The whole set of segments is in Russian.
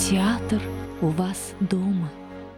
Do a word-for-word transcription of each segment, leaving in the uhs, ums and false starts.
Театр у вас дома.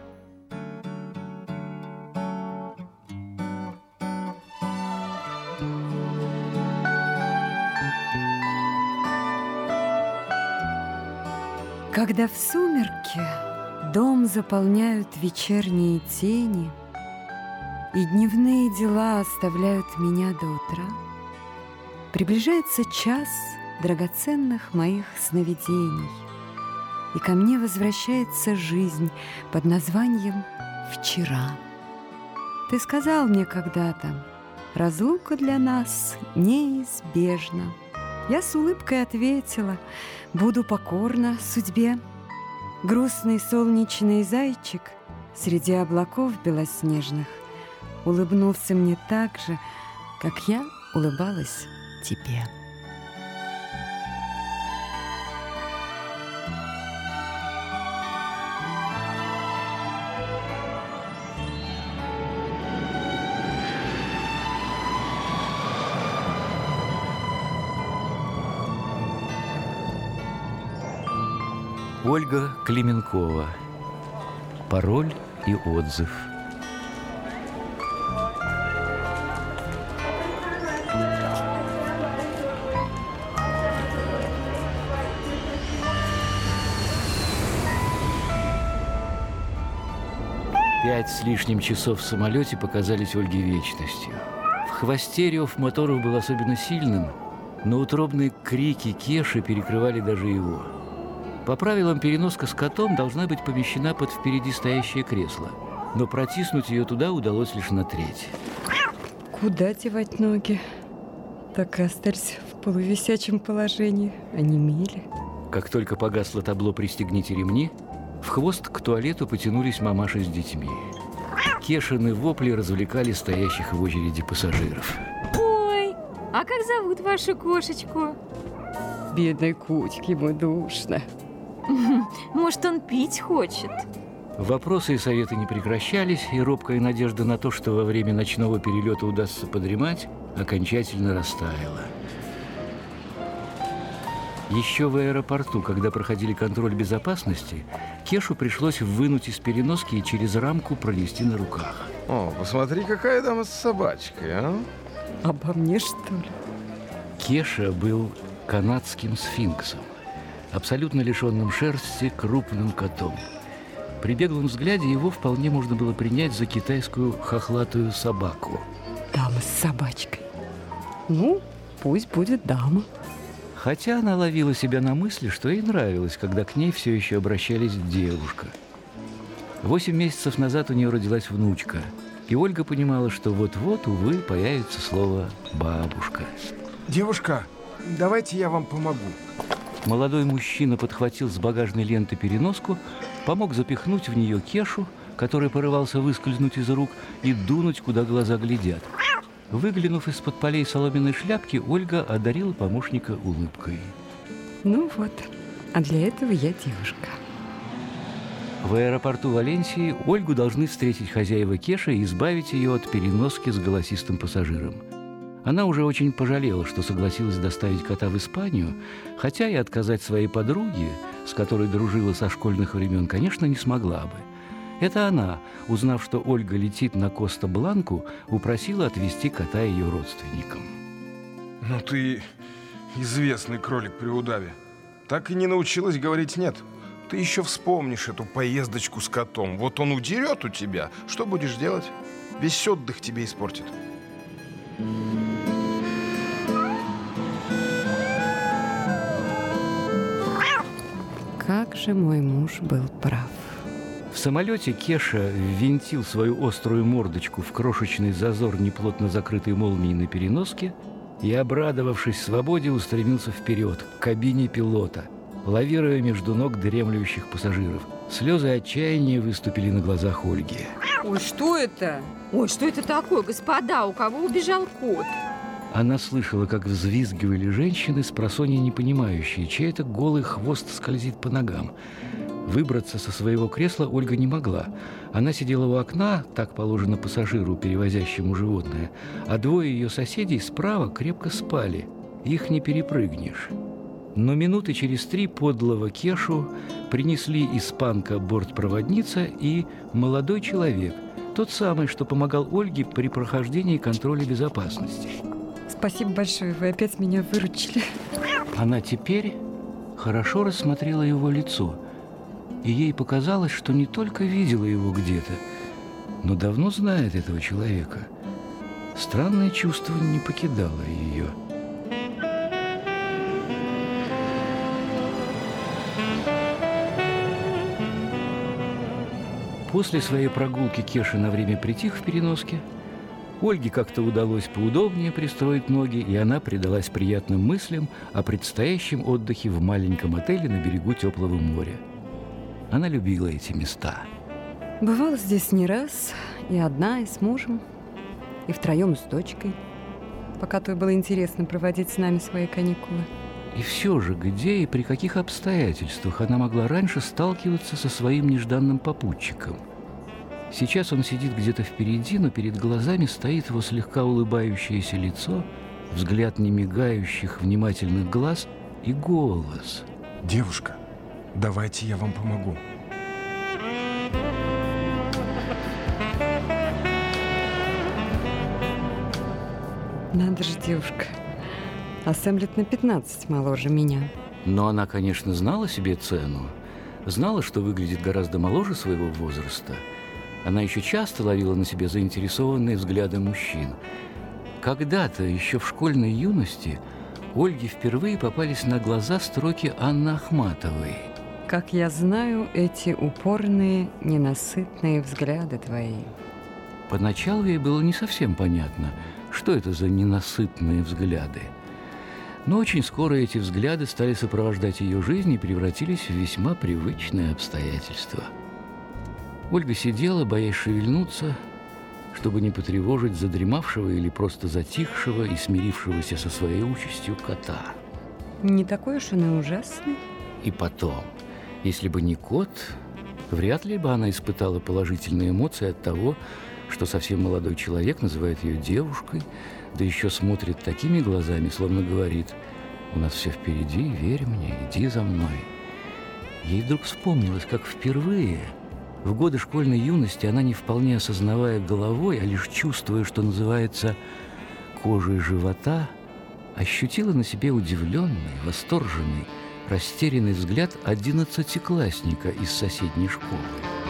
Когда в сумерки дом заполняют вечерние тени, и дневные дела оставляют меня до утра, приближается час драгоценных моих сновидений, и ко мне возвращается жизнь под названием «Вчера». Ты сказал мне когда-то: разлука для нас неизбежна. Я с улыбкой ответила: буду покорна судьбе. Грустный солнечный зайчик среди облаков белоснежных улыбнулся мне так же, как я улыбалась тебе. Ольга Клименкова. Пароль и отзыв. Пять с лишним часов в самолете показались Ольге вечностью. В хвосте рев моторов был особенно сильным, но утробные крики Кеши перекрывали даже его. По правилам, переноска с котом должна быть помещена под впереди стоящее кресло, но протиснуть ее туда удалось лишь на треть. Куда девать ноги? Так и остались в полувисячем положении, онемели. Как только погасло табло «Пристегните ремни», в хвост к туалету потянулись мамаши с детьми. Кешины вопли развлекали стоящих в очереди пассажиров. Ой, а как зовут вашу кошечку? Бедной Кучке, ему душно. Может, он пить хочет? Вопросы и советы не прекращались, и робкая надежда на то, что во время ночного перелета удастся подремать, окончательно растаяла. Еще в аэропорту, когда проходили контроль безопасности, Кешу пришлось вынуть из переноски и через рамку пронести на руках. О, посмотри, какая дама с собачкой, а? Обо мне, что ли? Кеша был канадским сфинксом, абсолютно лишенным шерсти, крупным котом. При беглом взгляде его вполне можно было принять за китайскую хохлатую собаку. Дама с собачкой. Ну, пусть будет дама. Хотя она ловила себя на мысли, что ей нравилось, когда к ней все еще обращались девушка. Восемь месяцев назад у нее родилась внучка, и Ольга понимала, что вот-вот, увы, появится слово «бабушка». Девушка, давайте я вам помогу. Молодой мужчина подхватил с багажной ленты переноску, помог запихнуть в нее Кешу, который порывался выскользнуть из рук, и дунуть, куда глаза глядят. Выглянув из-под полей соломенной шляпки, Ольга одарила помощника улыбкой. Ну вот, а для этого я девушка. В аэропорту Валенсии Ольгу должны встретить хозяева Кеши и избавить ее от переноски с голосистым пассажиром. Она уже очень пожалела, что согласилась доставить кота в Испанию, хотя и отказать своей подруге, с которой дружила со школьных времен, конечно, не смогла бы. Это она, узнав, что Ольга летит на Коста-Бланку, упросила отвезти кота ее родственникам. Ну ты известный кролик при удаве. Так и не научилась говорить «нет». Ты еще вспомнишь эту поездочку с котом. Вот он удерет у тебя. Что будешь делать? Весь отдых тебе испортит. Как же мой муж был прав. В самолете Кеша ввинтил свою острую мордочку в крошечный зазор неплотно закрытой молнией на переноске и, обрадовавшись свободе, устремился вперед, к кабине пилота, лавируя между ног дремлющих пассажиров. Слезы отчаяния выступили на глазах Ольги. Ой, что это? Ой, что это такое, господа? У кого убежал кот? Она слышала, как взвизгивали женщины, спросонья не понимающие, чей это голый хвост скользит по ногам. Выбраться со своего кресла Ольга не могла. Она сидела у окна, так положено пассажиру, перевозящему животное, а двое ее соседей справа крепко спали. Их не перепрыгнешь. Но минуты через три подлого Кешу принесли испанка бортпроводница и молодой человек, тот самый, что помогал Ольге при прохождении контроля безопасности. Спасибо большое, вы опять меня выручили. Она теперь хорошо рассмотрела его лицо, и ей показалось, что не только видела его где-то, но давно знает этого человека. Странное чувство не покидало ее. После своей прогулки Кеша на время притих в переноске. Ольге как-то удалось поудобнее пристроить ноги, и она предалась приятным мыслям о предстоящем отдыхе в маленьком отеле на берегу теплого моря. Она любила эти места. Бывала здесь не раз, и одна, и с мужем, и втроем с дочкой, пока той было интересно проводить с нами свои каникулы. И все же, где и при каких обстоятельствах она могла раньше сталкиваться со своим нежданным попутчиком? Сейчас он сидит где-то впереди, но перед глазами стоит его слегка улыбающееся лицо, взгляд немигающих, внимательных глаз и голос. Девушка, давайте я вам помогу. Надо же, девушка. А Сэм лет на пятнадцать моложе меня. Но она, конечно, знала себе цену. Знала, что выглядит гораздо моложе своего возраста. Она еще часто ловила на себе заинтересованные взгляды мужчин. Когда-то, еще в школьной юности, Ольге впервые попались на глаза строки Анны Ахматовой. Как я знаю, эти упорные, ненасытные взгляды твои. Поначалу ей было не совсем понятно, что это за ненасытные взгляды. Но очень скоро эти взгляды стали сопровождать ее жизнь и превратились в весьма привычные обстоятельства. Ольга сидела, боясь шевельнуться, чтобы не потревожить задремавшего или просто затихшего и смирившегося со своей участью кота. Не такой уж он и ужасный. И потом, если бы не кот, вряд ли бы она испытала положительные эмоции от того, что совсем молодой человек называет ее девушкой, да еще смотрит такими глазами, словно говорит: «У нас все впереди, верь мне, иди за мной». Ей вдруг вспомнилось, как впервые, в годы школьной юности, она, не вполне осознавая головой, а лишь чувствуя, что называется, кожей живота, ощутила на себе удивленный, восторженный, растерянный взгляд одиннадцатиклассника из соседней школы.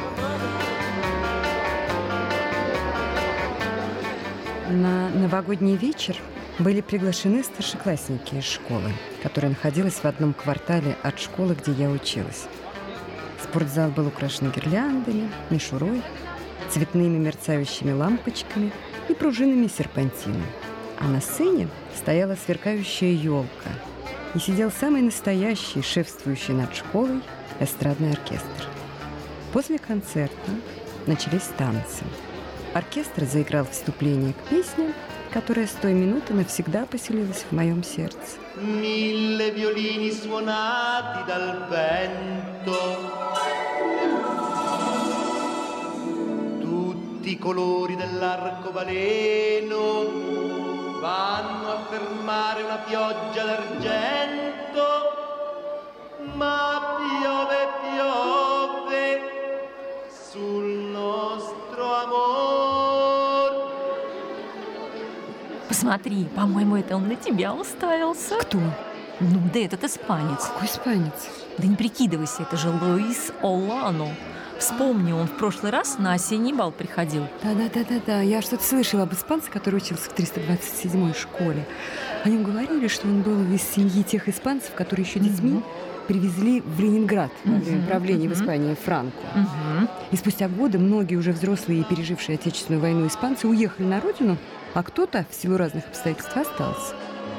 На новогодний вечер были приглашены старшеклассники из школы, которая находилась в одном квартале от школы, где я училась. Спортзал был украшен гирляндами, мишурой, цветными мерцающими лампочками и пружинами серпантина. А на сцене стояла сверкающая елка, и сидел самый настоящий, шефствующий над школой, эстрадный оркестр. После концерта начались танцы. Оркестр заиграл вступление к песне, которая с той минуты навсегда поселилась в моем сердце. Mille violini suonati dal vento, tutti i colori dell'arcobaleno vanno a fermare una pioggia d'argento, ma piove, piove sul nostro amor. Посмотри, по-моему, это он на тебя уставился. Кто? Ну, да этот испанец. Какой испанец? Да не прикидывайся, это же Луис Олано. Вспомни, он в прошлый раз на осенний бал приходил. Да-да-да-да-да. Я что-то слышала об испанце, который учился в триста двадцать седьмой школе. О нем говорили, что он был из семьи тех испанцев, которые еще детьми mm-hmm. привезли в Ленинград во время правления mm-hmm. в Испании Франко. Mm-hmm. И спустя годы многие уже взрослые и пережившие Отечественную войну испанцы уехали на родину, а кто-то в силу разных обстоятельств остался.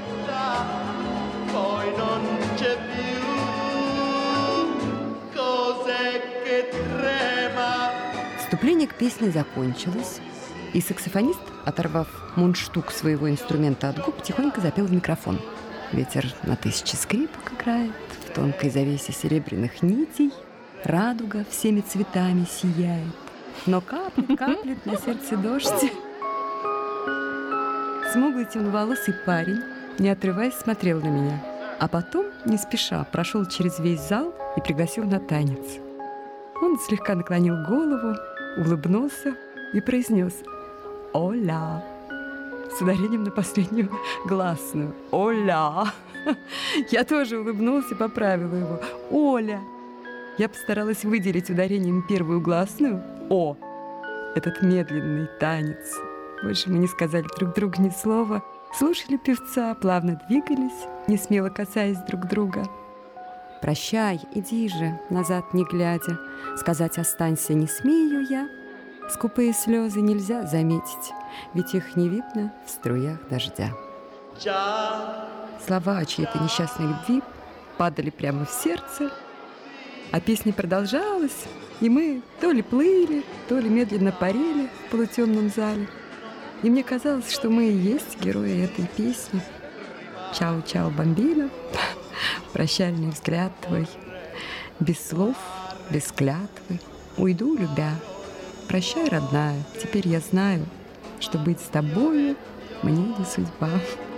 Вступление к песне закончилось, и саксофонист, оторвав мундштук своего инструмента от губ, тихонько запел в микрофон. Ветер на тысячи скрипок играет, в тонкой завесе серебряных нитей радуга всеми цветами сияет, но каплет, каплет на сердце дождь. Смуглый темноволосый парень, не отрываясь, смотрел на меня. А потом, не спеша, прошел через весь зал и пригласил на танец. Он слегка наклонил голову, улыбнулся и произнес «Оля!» с ударением на последнюю гласную «Оля!». Я тоже улыбнулся и поправила его «Оля!». Я постаралась выделить ударением первую гласную «О». Этот медленный танец. Больше мы не сказали друг другу ни слова, слушали певца, плавно двигались, не смело касаясь друг друга. «Прощай, иди же, назад не глядя, сказать «останься» не смею я. Скупые слезы нельзя заметить, ведь их не видно в струях дождя». Слова о чьей-то несчастной любви падали прямо в сердце, а песня продолжалась, и мы то ли плыли, то ли медленно парили в полутемном зале. И мне казалось, что мы и есть герои этой песни. «Чао-чао, бомбина», прощальный взгляд твой, без слов, без клятвы, уйду, любя. Прощай, родная, теперь я знаю, что быть с тобою мне не судьба.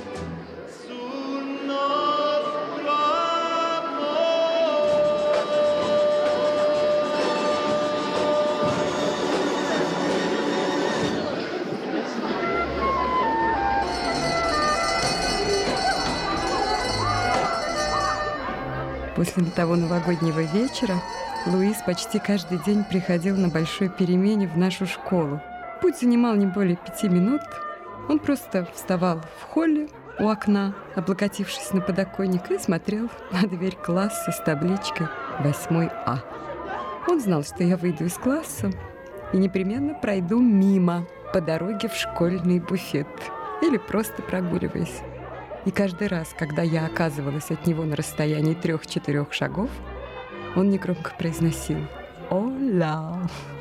После того новогоднего вечера Луис почти каждый день приходил на большой перемене в нашу школу. Путь занимал не более пяти минут. Он просто вставал в холле у окна, облокотившись на подоконник, и смотрел на дверь класса с табличкой «восьмой А». Он знал, что я выйду из класса и непременно пройду мимо по дороге в школьный буфет или просто прогуливаясь. И каждый раз, когда я оказывалась от него на расстоянии трех-четырех шагов, он негромко произносил «Оля».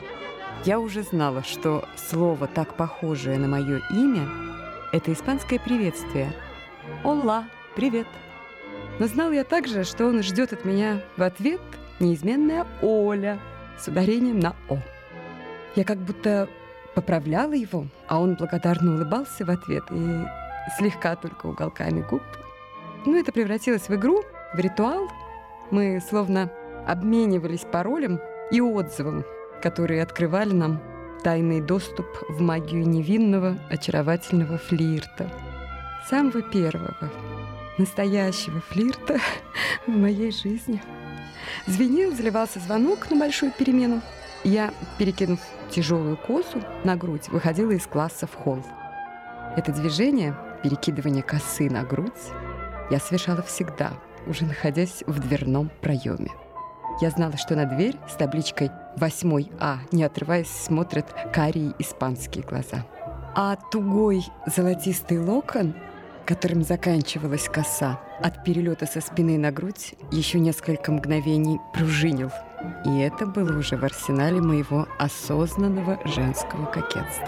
Я уже знала, что слово, так похожее на мое имя, это испанское приветствие «Ола, привет». Но знала я также, что он ждет от меня в ответ неизменное «Оля» с ударением на «О». Я как будто поправляла его, а он благодарно улыбался в ответ и слегка только уголками губ. Но это превратилось в игру, в ритуал. Мы словно обменивались паролем и отзывом, которые открывали нам тайный доступ в магию невинного, очаровательного флирта. Самого первого, настоящего флирта в моей жизни. Звенел, заливался звонок на большую перемену. Я, перекинув тяжелую косу на грудь, выходила из класса в холл. Это движение, перекидывание косы на грудь, я совершала всегда, уже находясь в дверном проеме. Я знала, что на дверь с табличкой «восьмой А», не отрываясь, смотрят карие испанские глаза. А тугой золотистый локон, которым заканчивалась коса, от перелета со спины на грудь еще несколько мгновений пружинил. И это было уже в арсенале моего осознанного женского кокетства.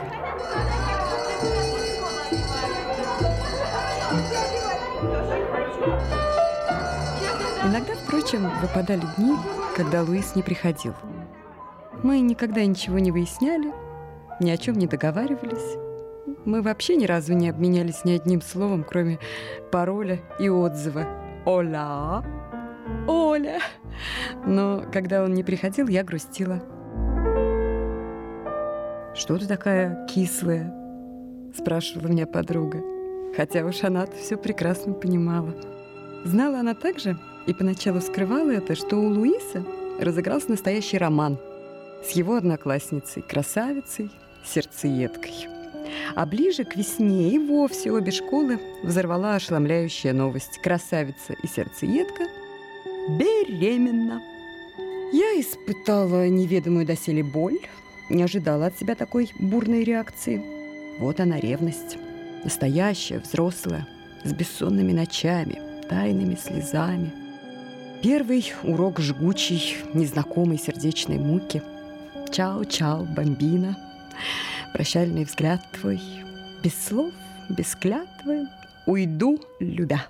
Иногда, впрочем, выпадали дни, когда Луис не приходил. Мы никогда ничего не выясняли, ни о чем не договаривались. Мы вообще ни разу не обменялись ни одним словом, кроме пароля и отзыва «Оля! Оля!». Но когда он не приходил, я грустила. «Что ты такая кислая?» — спрашивала меня подруга. Хотя уж она-то все прекрасно понимала. Знала она также, и поначалу скрывала это, что у Луиса разыгрался настоящий роман с его одноклассницей, красавицей, сердцеедкой. А ближе к весне и вовсе обе школы взорвала ошеломляющая новость. Красавица и сердцеедка беременна. Я испытала неведомую доселе боль, не ожидала от себя такой бурной реакции. Вот она, ревность. Настоящая, взрослая, с бессонными ночами, тайными слезами. Первый урок жгучей, незнакомой сердечной муки. Чао-чао, бомбина. Прощальный взгляд твой. Без слов, без клятвы. Уйду, любя.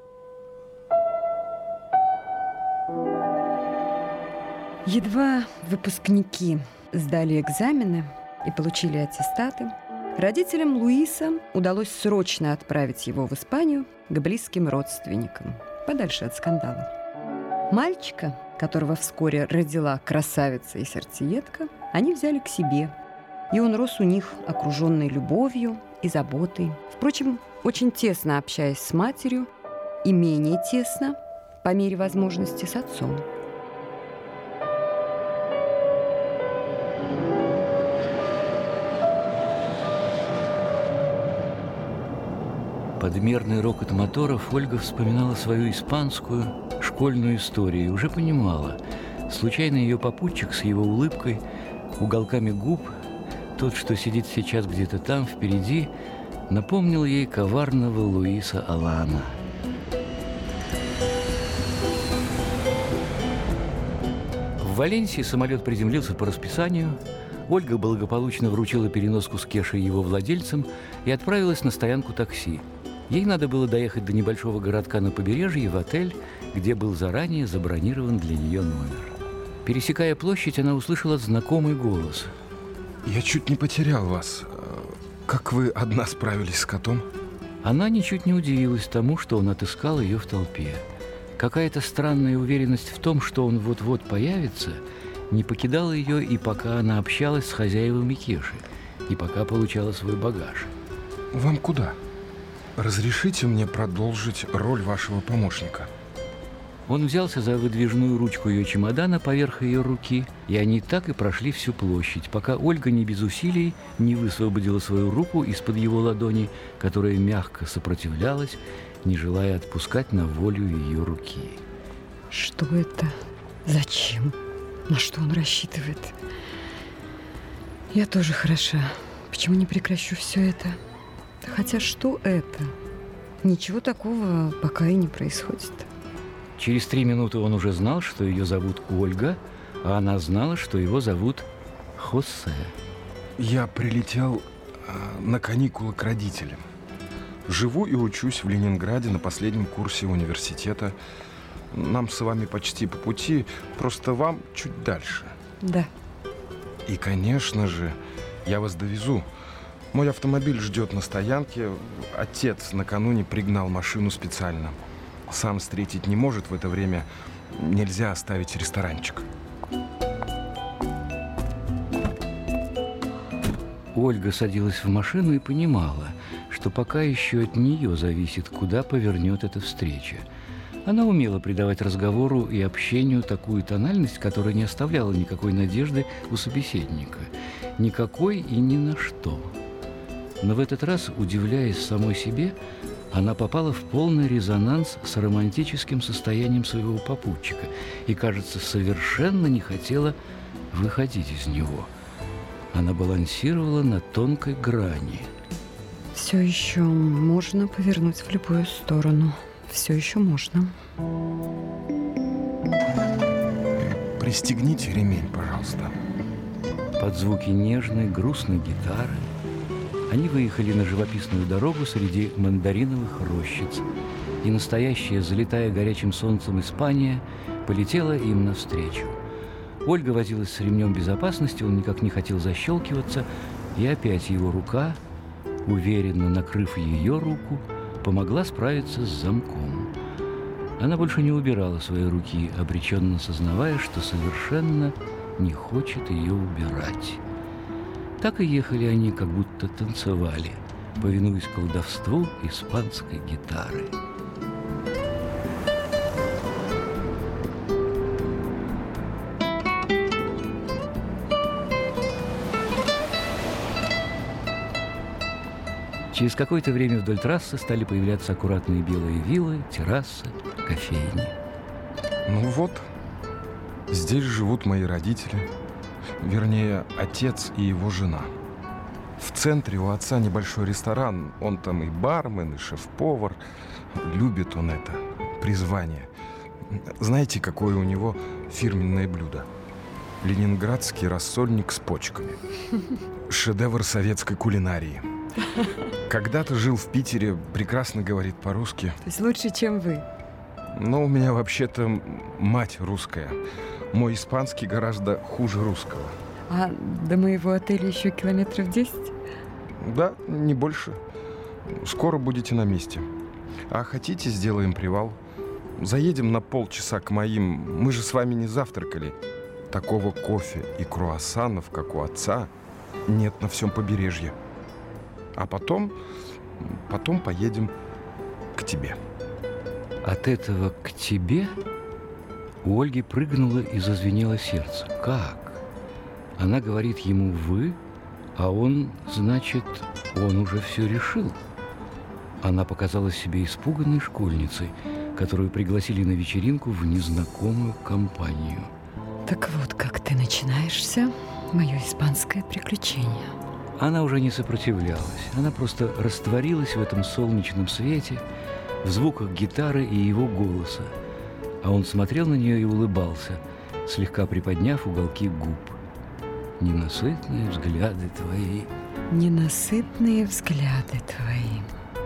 Едва выпускники сдали экзамены и получили аттестаты, родителям Луиса удалось срочно отправить его в Испанию к близким родственникам. подальше от скандала. Мальчика, которого вскоре родила красавица и сердцеедка, они взяли к себе. И он рос у них, окруженный любовью и заботой. Впрочем, очень тесно общаясь с матерью и менее тесно, по мере возможности, с отцом. Под мерный рокот моторов Ольга вспоминала свою испанскую школьную историю и уже понимала, случайно ее попутчик с его улыбкой, уголками губ, тот, что сидит сейчас где-то там, впереди, напомнил ей коварного Луиса Олана. В Валенсии самолет приземлился по расписанию. Ольга благополучно вручила переноску с Кешей его владельцам и отправилась на стоянку такси. Ей надо было доехать до небольшого городка на побережье в отель, где был заранее забронирован для нее номер. Пересекая площадь, она услышала знакомый голос. Я чуть не потерял вас. Как вы одна справились с котом? Она ничуть не удивилась тому, что он отыскал ее в толпе. Какая-то странная уверенность в том, что он вот-вот появится, не покидала ее и пока она общалась с хозяевами Кеши, и пока получала свой багаж. Вам куда? Разрешите мне продолжить роль вашего помощника? Он взялся за выдвижную ручку ее чемодана поверх ее руки, и они так и прошли всю площадь, пока Ольга не без усилий не высвободила свою руку из-под его ладони, которая мягко сопротивлялась, не желая отпускать на волю ее руки. Что это? Зачем? На что он рассчитывает? Я тоже хороша. Почему не прекращу все это? Хотя что это? Ничего такого пока и не происходит. Через три минуты он уже знал, что ее зовут Ольга, а она знала, что его зовут Хосе. Я прилетел э, на каникулы к родителям. Живу и учусь в Ленинграде на последнем курсе университета. Нам с вами почти по пути, просто вам чуть дальше. Да. И, конечно же, я вас довезу. Мой автомобиль ждет на стоянке. Отец накануне пригнал машину специально. Сам встретить не может в это время. Нельзя оставить ресторанчик. Ольга садилась в машину и понимала, что пока еще от нее зависит, куда повернет эта встреча. Она умела придавать разговору и общению такую тональность, которая не оставляла никакой надежды у собеседника. Никакой и ни на что. Но в этот раз, удивляясь самой себе, она попала в полный резонанс с романтическим состоянием своего попутчика и, кажется, совершенно не хотела выходить из него. Она балансировала на тонкой грани. Все еще можно повернуть в любую сторону. Все еще можно. Пристегните ремень, пожалуйста. Под звуки нежной, грустной гитары они выехали на живописную дорогу среди мандариновых рощиц, и настоящая, залитая горячим солнцем Испания, полетела им навстречу. Ольга возилась с ремнем безопасности, он никак не хотел защелкиваться, и опять его рука, уверенно накрыв ее руку, помогла справиться с замком. Она больше не убирала свои руки, обреченно сознавая, что совершенно не хочет ее убирать. Так и ехали они, как будто танцевали, повинуясь колдовству испанской гитары. Через какое-то время вдоль трассы стали появляться аккуратные белые виллы, террасы, кофейни. Ну вот, здесь живут мои родители. Вернее, отец и его жена. В центре у отца небольшой ресторан. Он там и бармен, и шеф-повар. Любит он это призвание. Знаете, какое у него фирменное блюдо? Ленинградский рассольник с почками. Шедевр советской кулинарии. Когда-то жил в Питере, прекрасно говорит по-русски. То есть лучше, чем вы? Но у меня вообще-то мать русская. Мой испанский гораздо хуже русского. А до моего отеля еще километров десять? Да, не больше. Скоро будете на месте. А хотите, сделаем привал? Заедем на полчаса к моим. Мы же с вами не завтракали. Такого кофе и круассанов, как у отца, нет на всем побережье. А потом, потом поедем к тебе. От этого к тебе у Ольги прыгнуло и зазвенело сердце. Как? Она говорит ему «вы», а он, значит, он уже все решил. Она показалась себе испуганной школьницей, которую пригласили на вечеринку в незнакомую компанию. Так вот, как ты начинаешься, мое испанское приключение. Она уже не сопротивлялась. Она просто растворилась в этом солнечном свете, в звуках гитары и его голоса. А он смотрел на нее и улыбался, слегка приподняв уголки губ. Ненасытные взгляды твои. Ненасытные взгляды твои.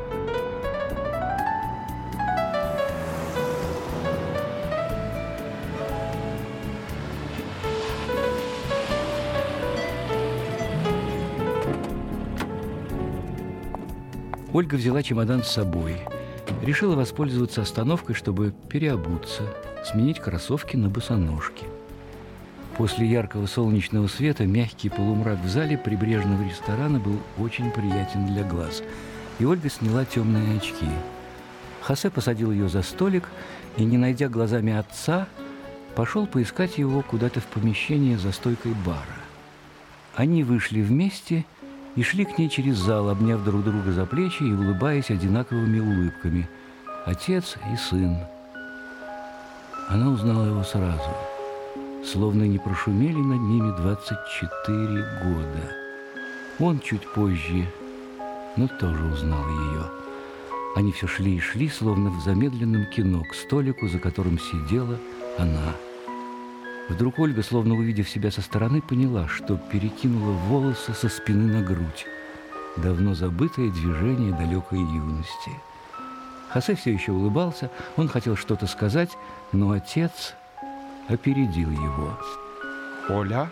Ольга взяла чемодан с собой. Решила воспользоваться остановкой, чтобы переобуться, сменить кроссовки на босоножки. После яркого солнечного света мягкий полумрак в зале прибрежного ресторана был очень приятен для глаз. И Ольга сняла темные очки. Хосе посадил ее за столик и, не найдя глазами отца, пошел поискать его куда-то в помещение за стойкой бара. Они вышли вместе и шли к ней через зал, обняв друг друга за плечи и улыбаясь одинаковыми улыбками. Отец и сын. Она узнала его сразу, словно не прошумели над ними двадцать четыре года. Он чуть позже, но тоже узнал ее. Они все шли и шли, словно в замедленном кино, к столику, за которым сидела она. Вдруг Ольга, словно увидев себя со стороны, поняла, что перекинула волосы со спины на грудь. Давно забытое движение далекой юности. Хосе все еще улыбался, он хотел что-то сказать, но отец опередил его. Оля?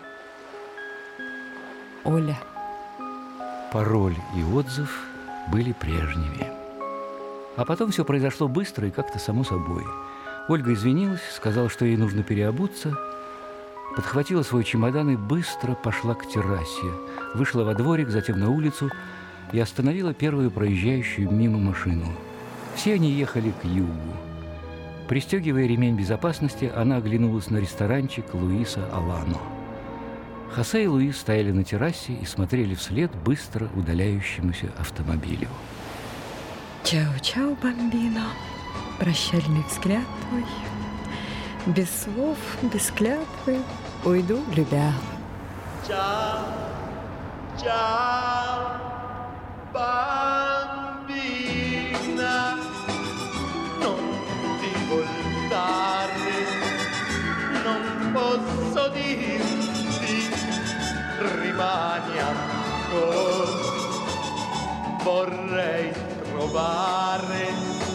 Оля. Пароль и отзыв были прежними. А потом все произошло быстро и как-то само собой. Ольга извинилась, сказала, что ей нужно переобуться, подхватила свой чемодан и быстро пошла к террасе. Вышла во дворик, затем на улицу и остановила первую проезжающую мимо машину. Все они ехали к югу. Пристегивая ремень безопасности, она оглянулась на ресторанчик Луиса Олано. Хосе и Луис стояли на террасе и смотрели вслед быстро удаляющемуся автомобилю. Чао-чао, бамбино. Прощальный взгляд твой. Без слов, без клятвы уйду, любя. Ciao, ciao, bambina, non ti voltare, non posso dirti, rimani ancora, vorrei trovare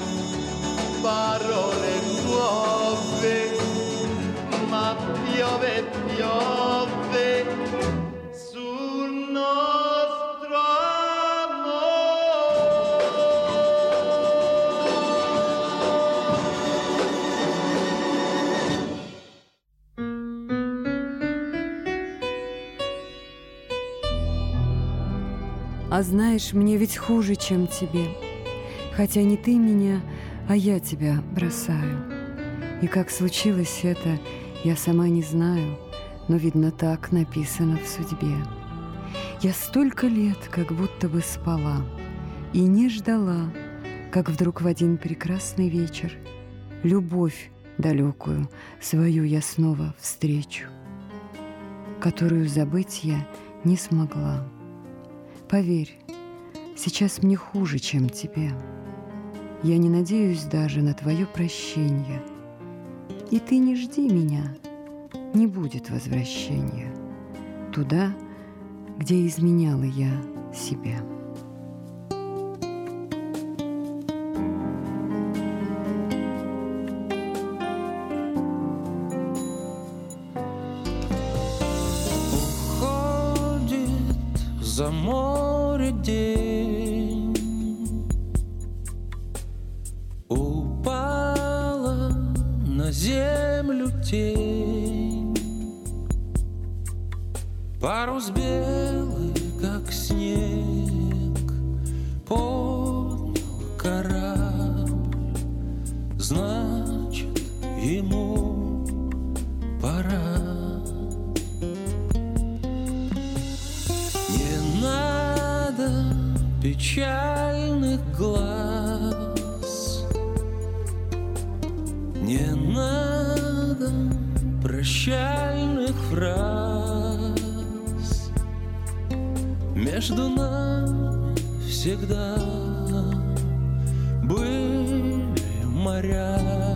parole nuove, ma piove, piove sul nostro А знаешь, мне ведь хуже, чем тебе. Хотя не ты меня, а я тебя бросаю. И как случилось это, я сама не знаю, но, видно, так написано в судьбе. Я столько лет как будто бы спала и не ждала, как вдруг в один прекрасный вечер любовь далекую свою я снова встречу, которую забыть я не смогла. Поверь, сейчас мне хуже, чем тебе. Я не надеюсь даже на твое прощение. И ты не жди меня, не будет возвращения туда, где изменяла я себя. Уходит за море день, упала землю тень. Парус белый, как снег, поднял корабль, значит, ему пора. Не надо печальных глаз, не надо прощальных фраз. Между нами всегда были моря.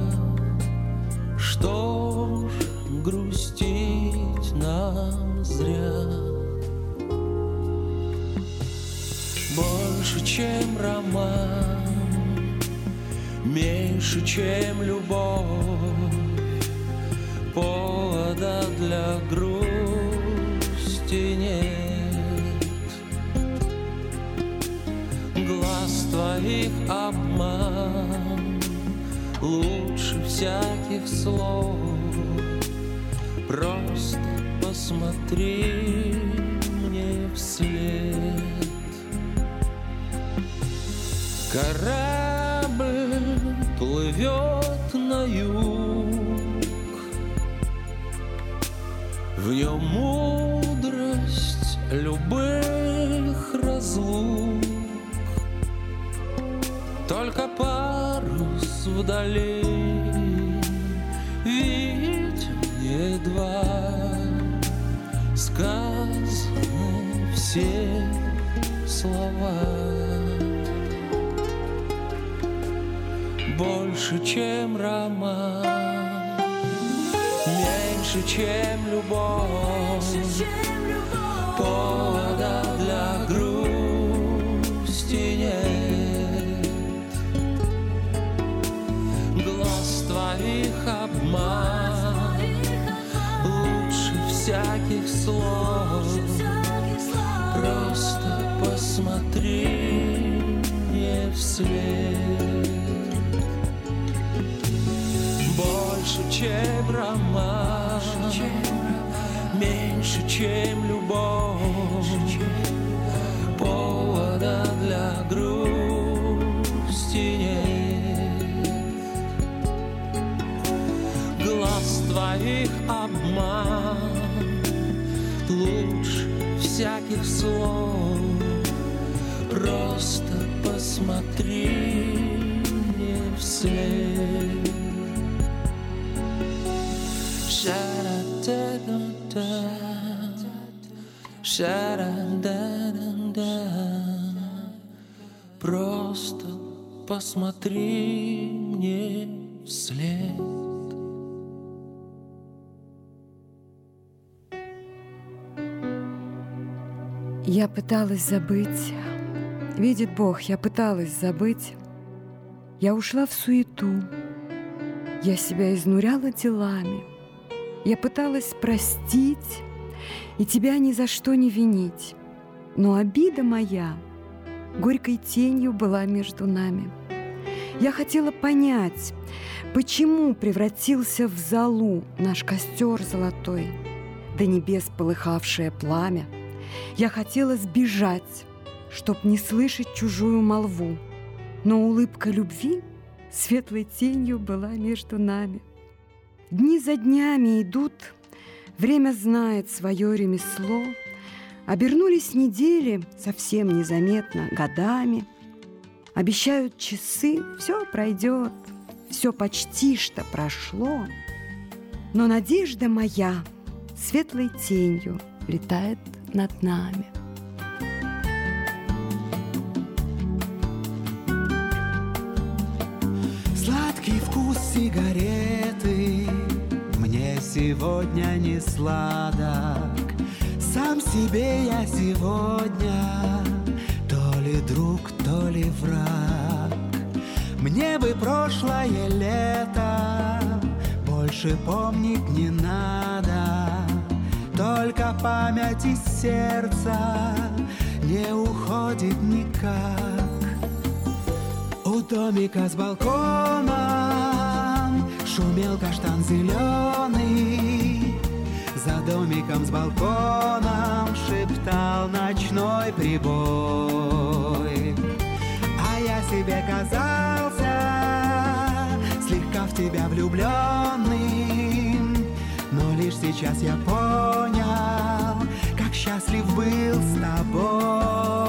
Что ж грустить нам зря? Больше, чем роман, меньше, чем любовь, повода для грусти нет. Глаз твоих обман лучше всяких слов. Просто посмотри мне вслед. Корабль плывет на юг, в нем мудрость любых разлук. Только парус вдали виден едва, сказаны все слова. Больше, чем роман, меньше, чем любовь, повода для грусти нет. Глаз твоих обман лучше всяких слов. Просто посмотри мне вслед. Больше, чем роман, меньше, чем любовь, повода для грусти нет. Глаз твоих обман лучше всяких слов. Просто посмотри мне вслед. Ша-да-да-да-да, ша-да-да-да-да. Просто посмотри мне вслед. Я пыталась забыть. Видит Бог, я пыталась забыть. Я ушла в суету. Я себя изнуряла делами. Я пыталась простить и тебя ни за что не винить. Но обида моя горькой тенью была между нами. Я хотела понять, почему превратился в золу наш костер золотой, до небес полыхавшее пламя. Я хотела сбежать, чтоб не слышать чужую молву, но улыбка любви светлой тенью была между нами. Дни за днями идут, время знает свое ремесло. Обернулись недели совсем незаметно годами. Обещают часы, все пройдет, все почти что прошло. Но надежда моя светлой тенью летает над нами. Сладкий вкус сигареты мне сегодня не сладок. Сам себе я сегодня то ли друг, то ли враг. Мне бы прошлое лето больше помнить не надо. Только память из сердца не уходит никак. У домика с балконом шумел каштан зеленый, за домиком с балконом шептал ночной прибой. А я себе казался слегка в тебя влюбленным, но лишь сейчас я понял, как счастлив был с тобой.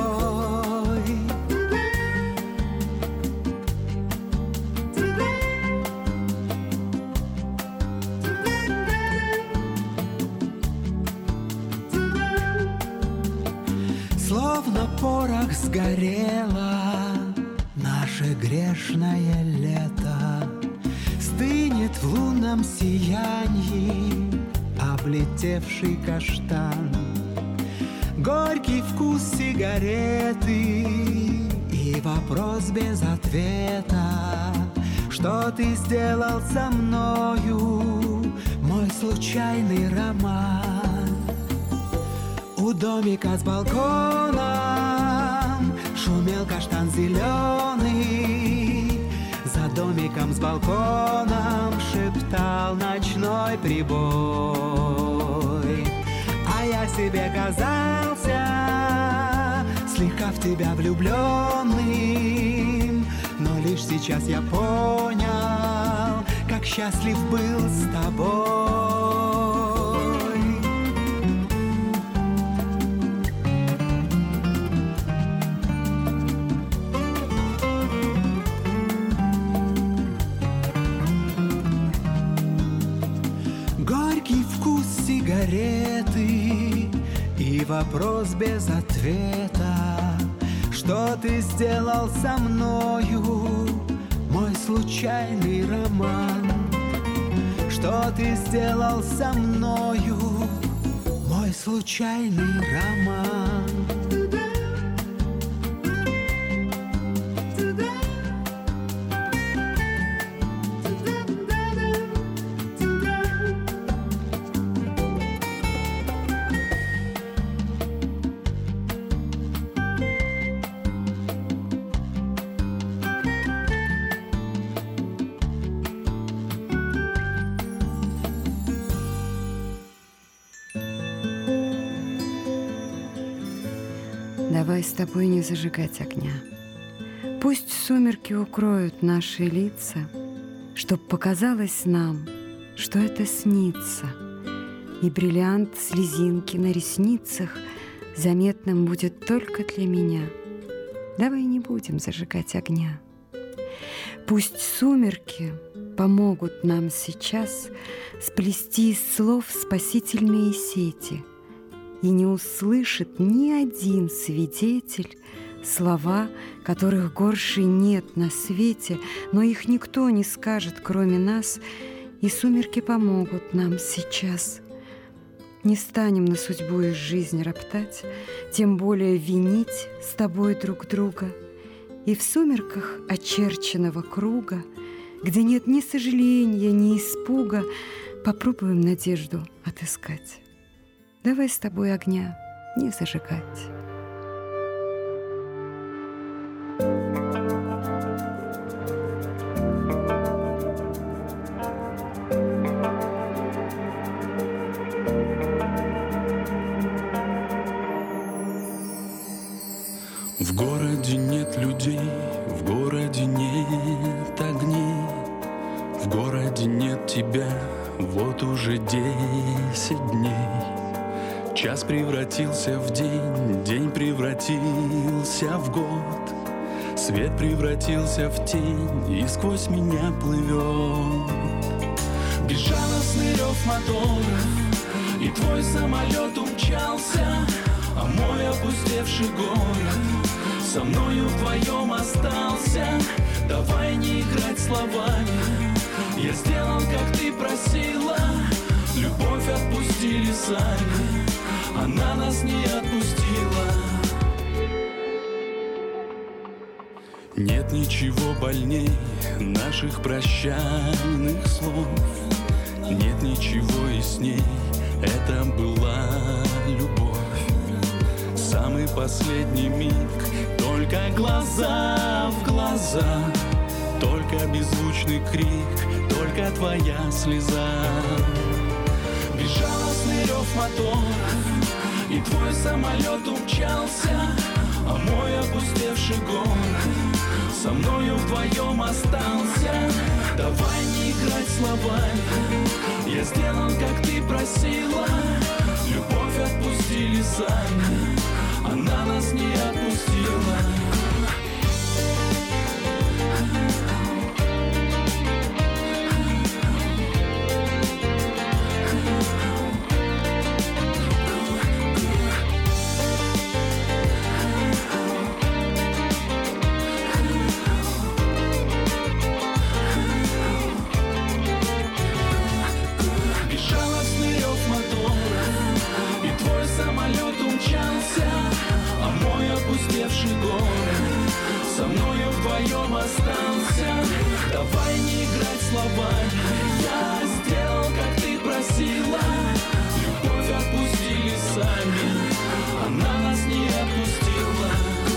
Словно порох сгорело наше грешное лето, стынет в лунном сиянии облетевший каштан. Горький вкус сигареты и вопрос без ответа: что ты сделал со мною, мой случайный роман? У домика с балконом шумел каштан зеленый, за домиком с балконом шептал ночной прибой. А я себе казался слегка в тебя влюбленным, но лишь сейчас я понял, как счастлив был с тобой. Сигареты и вопрос без ответа: что ты сделал со мною, мой случайный роман? Что ты сделал со мною, мой случайный роман? Давай с тобой не зажигать огня. Пусть сумерки укроют наши лица, чтоб показалось нам, что это снится, и бриллиант слезинки на ресницах заметным будет только для меня. Давай не будем зажигать огня. Пусть сумерки помогут нам сейчас сплести из слов спасительные сети, и не услышит ни один свидетель слова, которых горше нет на свете, но их никто не скажет, кроме нас, и сумерки помогут нам сейчас. Не станем на судьбу и жизнь роптать, тем более винить с тобой друг друга. И в сумерках очерченного круга, где нет ни сожаления, ни испуга, попробуем надежду отыскать. Давай с тобой огня не зажигать. В городе нет людей, в городе нет огней, в городе нет тебя, вот уже десять дней. Час превратился в день, день превратился в год, свет превратился в тень и сквозь меня плывет. Безжалостный рев мотора, и твой самолет умчался, а мой опустевший город со мною вдвоем остался. Давай не играть словами, я сделал, как ты просила. Любовь отпустили сами, она нас не отпустила. Нет ничего больней наших прощальных слов, нет ничего ясней, это была любовь. Самый последний миг, только глаза в глаза, только беззвучный крик, только твоя слеза. Безжалостный рев мотора, и твой самолет умчался, а мой опустевший город со мною вдвоем остался. Давай не играть словами, я сделал, как ты просила. Любовь отпустили сами, она нас не отпустила. Опустевший город со мною вдвоем остался. Давай не играть словами, я сделал, как ты просила. Любовь отпустили сами, она нас не отпустила.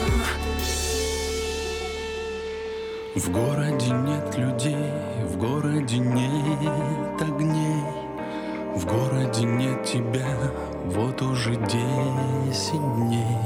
В городе нет людей, в городе нет огней, в городе нет тебя, вот уже десять дней.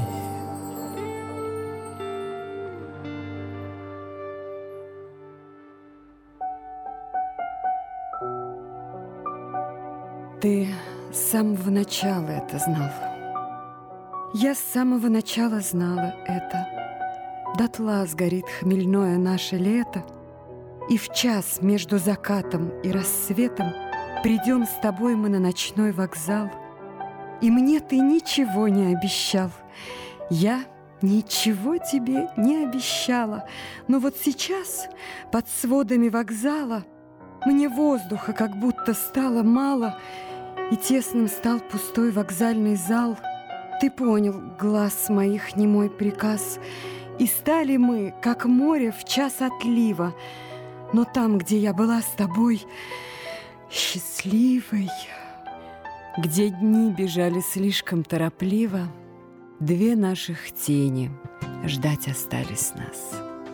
Ты с самого начала это знал. Я с самого начала знала это. Дотла сгорит хмельное наше лето, и в час между закатом и рассветом придем с тобой мы на ночной вокзал. И мне ты ничего не обещал. Я ничего тебе не обещала. Но вот сейчас под сводами вокзала мне воздуха как будто стало мало, и тесным стал пустой вокзальный зал. Ты понял глаз моих немой приказ, и стали мы, как море в час отлива. Но там, где я была с тобой, счастливой, где дни бежали слишком торопливо, две наших тени ждать остались нас.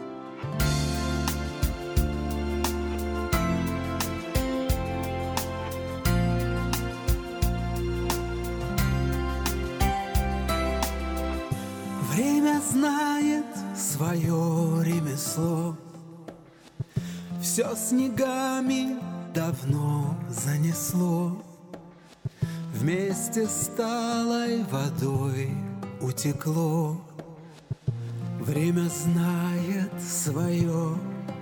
Время знает свое ремесло, все снегами давно занесло, вместе с талой водой утекло. Время знает свое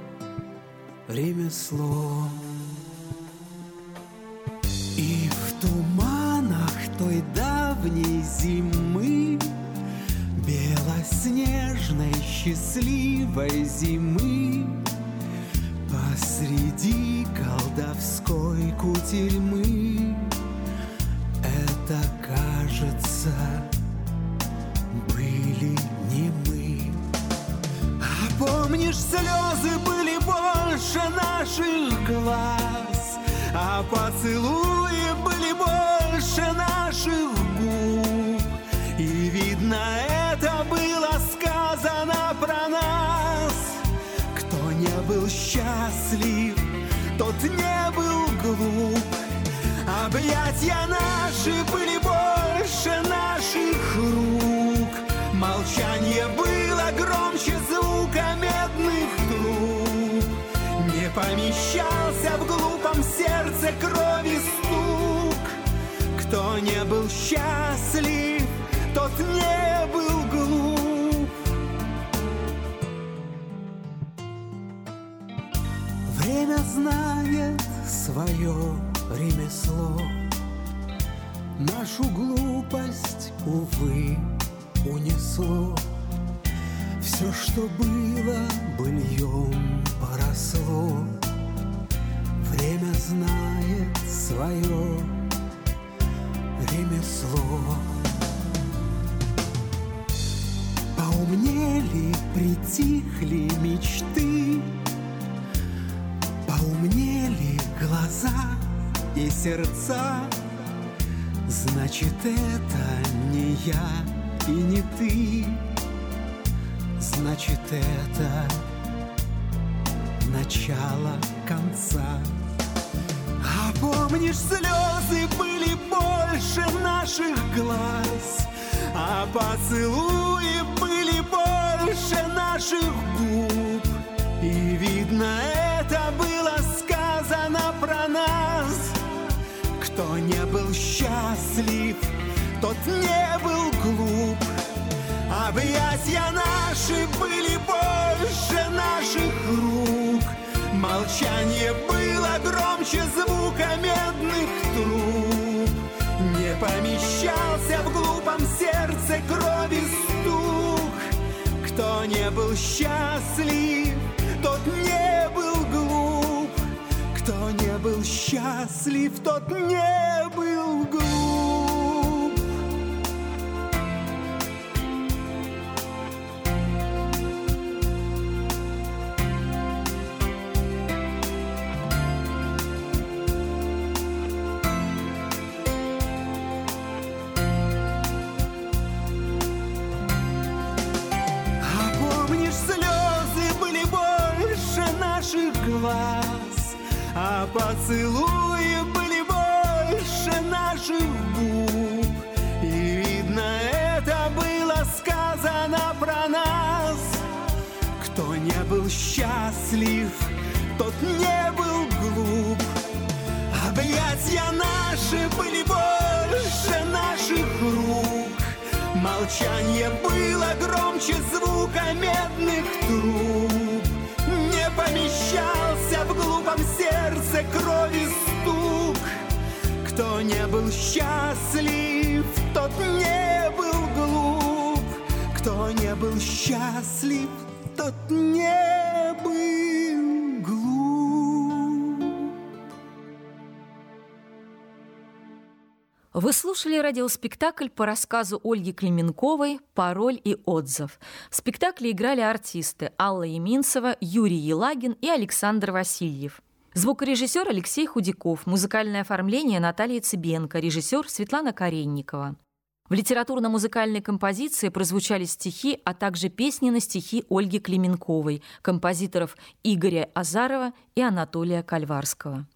ремесло. И в туманах той давней зимы, белоснежной счастливой зимы, посреди колдовской кутерьмы, это, кажется, были не мы. А помнишь, слезы были больше наших глаз, а поцелуи были больше наших губ, и видно, это было сказано про нас. Кто не был счастлив, тот не был глуп. Объятья наши были больше наших рук. Молчание было громче звука медных труб. Не помещался в глупом сердце крови стук. Кто не был счастлив, тот не был глуп. Время знает свое ремесло. Нашу глупость, увы, унесло. Все, что было, быльем поросло. Время знает свое ремесло. Поумнели, притихли мечты, поумнели глаза и сердца. Значит, это не я и не ты. Значит, это начала конца. А помнишь, слезы были больше наших глаз, а поцелуи были больше наших губ. И видно, это было сказано про нас. Кто не был счастлив, тот не был глуп. Объятья наши были больше наших рук. Молчание было громче звука медных труб. Не помещался в глупом сердце крови стук. Кто не был счастлив, тот не был глуп. Кто не был счастлив, тот не был глуп. Глаз, а поцелуи были больше наших губ. И видно, это было сказано про нас. Кто не был счастлив, тот не был глуп. Объятья наши были больше наших рук. Молчание было громче звука медных труб. Не помещался в глупом сердце крови стук. Кто не был счастлив, тот не был глуп. Кто не был счастлив, тот не был глуп. Вы слушали радиоспектакль по рассказу Ольги Клименковой «Пароль и отзыв». В спектакле играли артисты Алла Еминцева, Юрий Елагин и Александр Васильев. Звукорежиссер Алексей Худяков, музыкальное оформление Наталья Цыбенко, режиссер Светлана Каренникова. В литературно-музыкальной композиции прозвучали стихи, а также песни на стихи Ольги Клименковой, композиторов Игоря Азарова и Анатолия Кальварского.